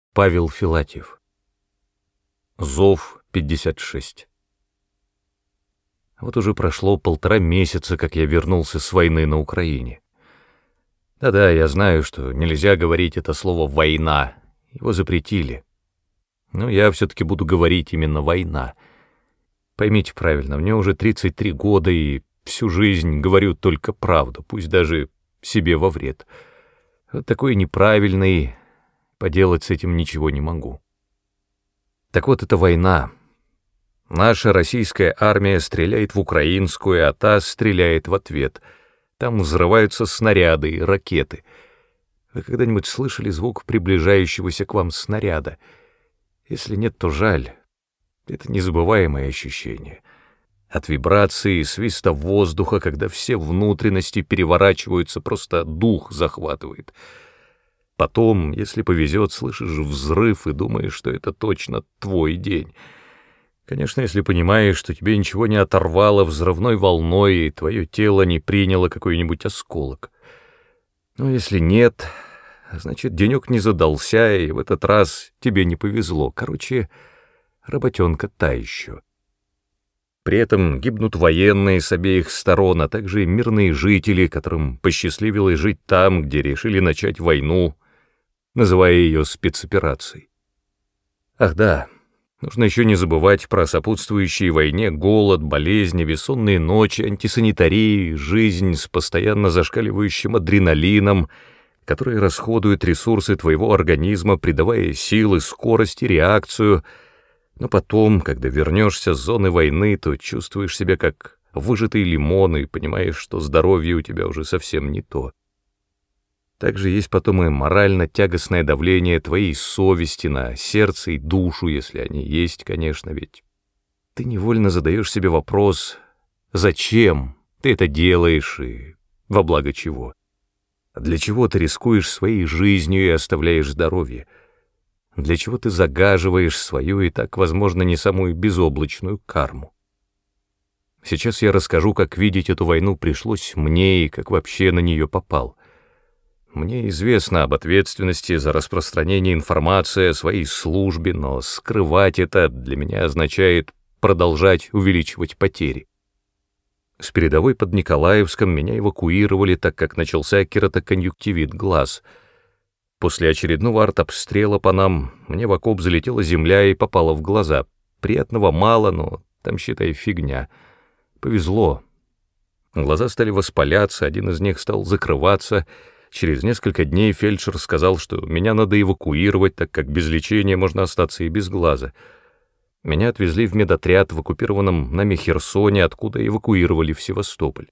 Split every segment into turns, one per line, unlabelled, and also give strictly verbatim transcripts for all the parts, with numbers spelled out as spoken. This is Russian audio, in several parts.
Павел Филатьев. Зов пятьдесят шесть. Вот уже прошло полтора месяца, как я вернулся с войны на Украине. Да-да, я знаю, что нельзя говорить это слово «война», его запретили. Но я все-таки буду говорить именно «война». Поймите правильно, мне уже тридцать три года, и всю жизнь говорю только правду, пусть даже себе во вред. Вот такой неправильный, поделать с этим ничего не могу. Так вот, это война. Наша российская армия стреляет в украинскую, а та стреляет в ответ. Там взрываются снаряды и ракеты. Вы когда-нибудь слышали звук приближающегося к вам снаряда? Если нет, то жаль. Это незабываемое ощущение. От вибрации и свиста воздуха, когда все внутренности переворачиваются, просто дух захватывает. Потом, если повезет, слышишь взрыв и думаешь, что это точно твой день. Конечно, если понимаешь, что тебе ничего не оторвало взрывной волной, и твое тело не приняло какой-нибудь осколок. Но если нет, значит, денек не задался, и в этот раз тебе не повезло. Короче, работенка та еще. При этом гибнут военные с обеих сторон, а также и мирные жители, которым посчастливилось жить там, где решили начать войну, называя ее спецоперацией. Ах да, нужно еще не забывать про сопутствующие войне голод, болезни, бессонные ночи, антисанитарию, жизнь с постоянно зашкаливающим адреналином, который расходует ресурсы твоего организма, придавая силы, скорость и реакцию. Но потом, когда вернешься с зоны войны, то чувствуешь себя как выжатый лимон и понимаешь, что здоровье у тебя уже совсем не то. Также есть потом и морально-тягостное давление твоей совести на сердце и душу, если они есть, конечно, ведь ты невольно задаешь себе вопрос, зачем ты это делаешь и во благо чего? Для чего ты рискуешь своей жизнью и оставляешь здоровье? Для чего ты загаживаешь свою и так, возможно, не самую безоблачную карму? Сейчас я расскажу, как видеть эту войну пришлось мне и как вообще на нее попал. Мне известно об ответственности за распространение информации о своей службе, но скрывать это для меня означает продолжать увеличивать потери. С передовой под Николаевском меня эвакуировали, так как начался кератоконъюнктивит глаз. После очередного артобстрела по нам мне в окоп залетела земля и попала в глаза. Приятного мало, но там, считай, фигня. Повезло. Глаза стали воспаляться, один из них стал закрываться. Через несколько дней фельдшер сказал, что меня надо эвакуировать, так как без лечения можно остаться и без глаза. Меня отвезли в медотряд в оккупированном нами Херсоне, откуда эвакуировали в Севастополь.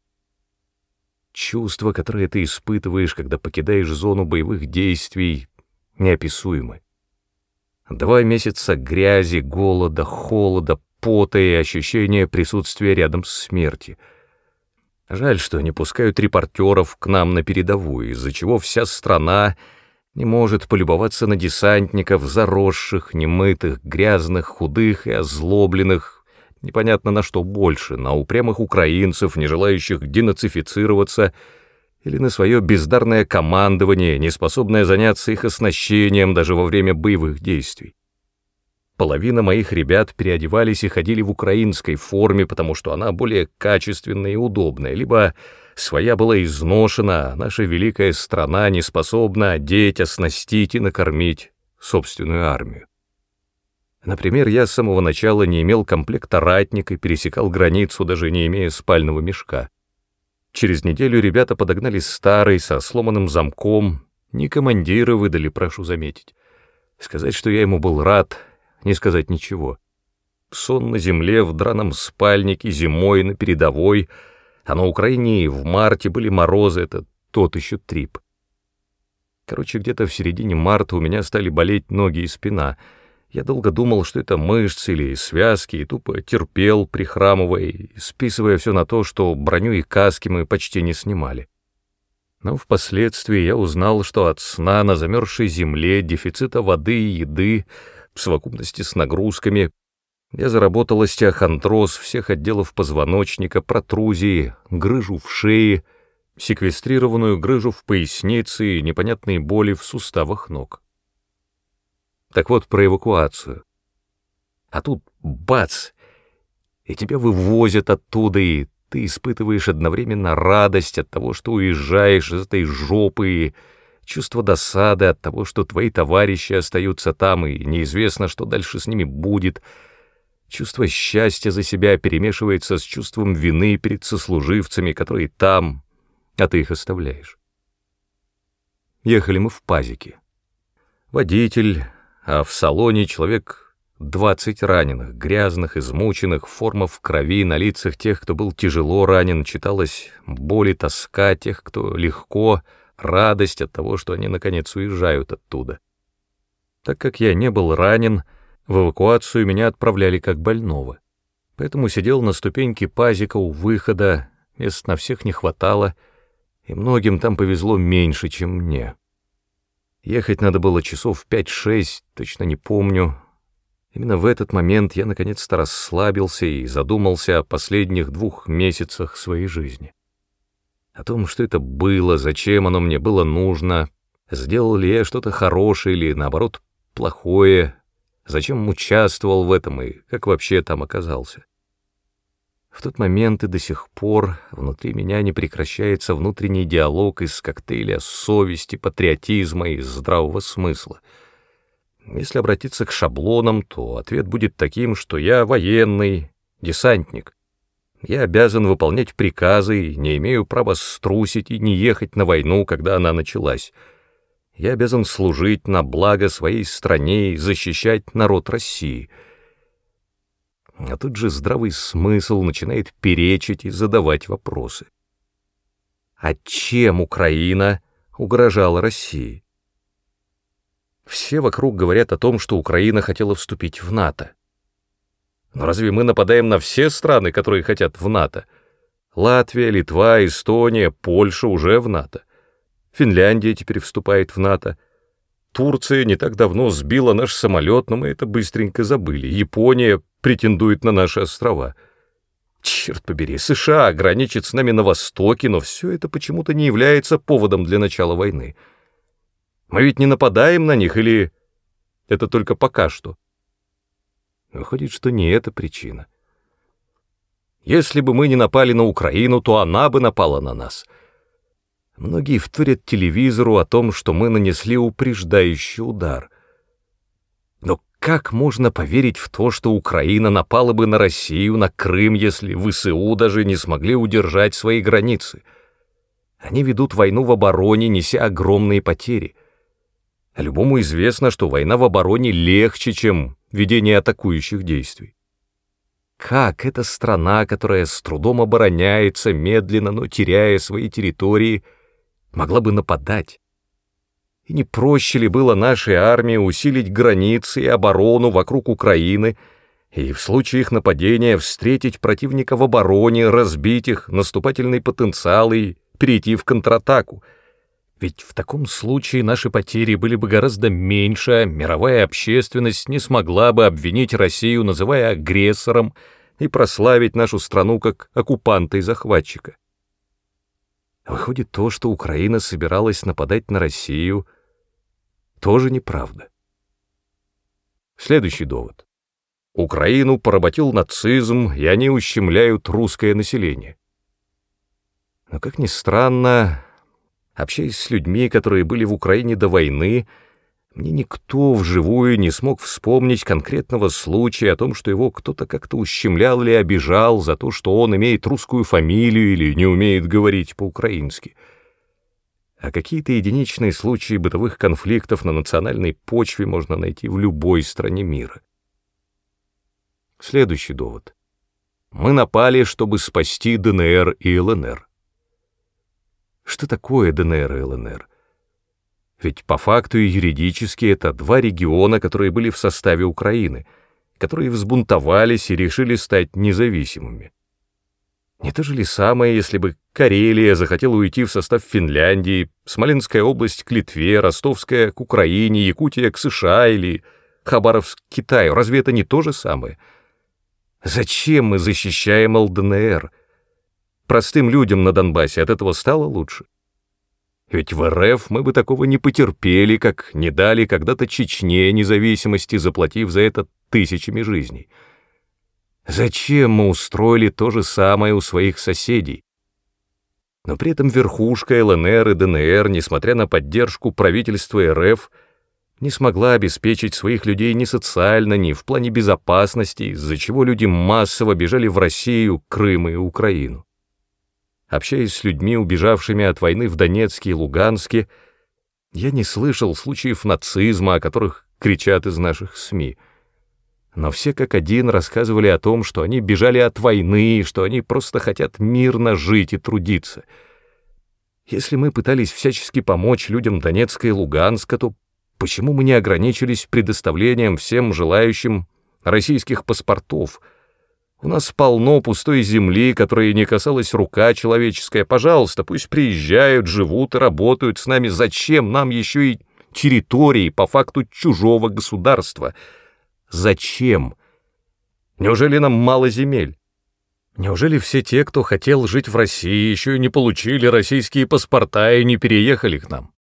Чувства, которые ты испытываешь, когда покидаешь зону боевых действий, неописуемы. Два месяца грязи, голода, холода, пота и ощущения присутствия рядом с смертью. Жаль, что не пускают репортеров к нам на передовую, из-за чего вся страна не может полюбоваться на десантников, заросших, немытых, грязных, худых и озлобленных, непонятно на что больше, на упрямых украинцев, не желающих денацифицироваться, или на свое бездарное командование, не способное заняться их оснащением даже во время боевых действий. Половина моих ребят переодевались и ходили в украинской форме, потому что она более качественная и удобная, либо своя была изношена, а наша великая страна не способна одеть, оснастить и накормить собственную армию. Например, я с самого начала не имел комплекта ратника и пересекал границу, даже не имея спального мешка. Через неделю ребята подогнали старый, со сломанным замком, не командиры выдали, прошу заметить. Сказать, что я ему был рад, не сказать ничего. Сон на земле, в драном спальнике, зимой, на передовой, а на Украине и в марте были морозы, это тот еще трип. Короче, где-то в середине марта у меня стали болеть ноги и спина. Я долго думал, что это мышцы или связки, и тупо терпел, прихрамывая, и списывая все на то, что броню и каски мы почти не снимали. Но впоследствии я узнал, что от сна на замерзшей земле, дефицита воды и еды, в совокупности с нагрузками, я заработал остеохондроз всех отделов позвоночника, протрузии, грыжу в шее, секвестрированную грыжу в пояснице и непонятные боли в суставах ног. Так вот, про эвакуацию. А тут бац, и тебя вывозят оттуда, и ты испытываешь одновременно радость от того, что уезжаешь из этой жопы, и чувство досады от того, что твои товарищи остаются там, и неизвестно, что дальше с ними будет. Чувство счастья за себя перемешивается с чувством вины перед сослуживцами, которые там, а ты их оставляешь. Ехали мы в пазике. Водитель, а в салоне человек двадцать раненых, грязных, измученных, форма в крови, на лицах тех, кто был тяжело ранен, читалась боль и тоска, тех, кто легко, радость от того, что они наконец уезжают оттуда. Так как я не был ранен, в эвакуацию меня отправляли как больного. Поэтому сидел на ступеньке пазика у выхода, мест на всех не хватало, и многим там повезло меньше, чем мне. Ехать надо было часов пять-шесть, точно не помню. Именно в этот момент я наконец-то расслабился и задумался о последних двух месяцах своей жизни. О том, что это было, зачем оно мне было нужно, сделал ли я что-то хорошее или, наоборот, плохое, зачем участвовал в этом и как вообще там оказался. В тот момент и до сих пор внутри меня не прекращается внутренний диалог из коктейля совести, патриотизма и здравого смысла. Если обратиться к шаблонам, то ответ будет таким, что я военный, десантник. Я обязан выполнять приказы и не имею права струсить и не ехать на войну, когда она началась. Я обязан служить на благо своей стране и защищать народ России. А тут же здравый смысл начинает перечить и задавать вопросы. А чем Украина угрожала России? Все вокруг говорят о том, что Украина хотела вступить в НАТО. Но разве мы нападаем на все страны, которые хотят в НАТО? Латвия, Литва, Эстония, Польша уже в НАТО. Финляндия теперь вступает в НАТО. Турция не так давно сбила наш самолет, но мы это быстренько забыли. Япония претендует на наши острова. Черт побери, США граничит с нами на востоке, но все это почему-то не является поводом для начала войны. Мы ведь не нападаем на них, или это только пока что? Выходит, что не это причина. Если бы мы не напали на Украину, то она бы напала на нас. Многие вторят телевизору о том, что мы нанесли упреждающий удар. Но как можно поверить в то, что Украина напала бы на Россию, на Крым, если ВСУ даже не смогли удержать свои границы? Они ведут войну в обороне, неся огромные потери. А любому известно, что война в обороне легче, чем ведение атакующих действий. Как эта страна, которая с трудом обороняется, медленно, но теряя свои территории, могла бы нападать? И не проще ли было нашей армии усилить границы и оборону вокруг Украины, и в случае их нападения встретить противника в обороне, разбить их наступательный потенциал и перейти в контратаку? Ведь в таком случае наши потери были бы гораздо меньше, а мировая общественность не смогла бы обвинить Россию, называя агрессором, и прославить нашу страну как оккупанта и захватчика. Выходит, то, что Украина собиралась нападать на Россию, тоже неправда. Следующий довод. Украину поработил нацизм, и они ущемляют русское население. Но, как ни странно, общаясь с людьми, которые были в Украине до войны, мне никто вживую не смог вспомнить конкретного случая о том, что его кто-то как-то ущемлял или обижал за то, что он имеет русскую фамилию или не умеет говорить по-украински. А какие-то единичные случаи бытовых конфликтов на национальной почве можно найти в любой стране мира. Следующий довод. Мы напали, чтобы спасти ДНР и ЛНР. Что такое ДНР и ЛНР? Ведь по факту и юридически это два региона, которые были в составе Украины, которые взбунтовались и решили стать независимыми. Не то же ли самое, если бы Карелия захотела уйти в состав Финляндии, Смоленская область к Литве, Ростовская к Украине, Якутия к США или Хабаровск к Китаю? Разве это не то же самое? Зачем мы защищаем ЛДНР? Простым людям на Донбассе от этого стало лучше? Ведь в РФ мы бы такого не потерпели, как не дали когда-то Чечне независимости, заплатив за это тысячами жизней. Зачем мы устроили то же самое у своих соседей? Но при этом верхушка ЛНР и ДНР, несмотря на поддержку правительства РФ, не смогла обеспечить своих людей ни социально, ни в плане безопасности, из-за чего люди массово бежали в Россию, Крым и Украину. Общаясь с людьми, убежавшими от войны в Донецке и Луганске, я не слышал случаев нацизма, о которых кричат из наших СМИ. Но все как один рассказывали о том, что они бежали от войны, что они просто хотят мирно жить и трудиться. Если мы пытались всячески помочь людям Донецка и Луганска, то почему мы не ограничились предоставлением всем желающим российских паспортов? У нас полно пустой земли, которой не касалась рука человеческая. Пожалуйста, пусть приезжают, живут и работают с нами. Зачем нам еще и территории по факту чужого государства? Зачем? Неужели нам мало земель? Неужели все те, кто хотел жить в России, еще и не получили российские паспорта и не переехали к нам?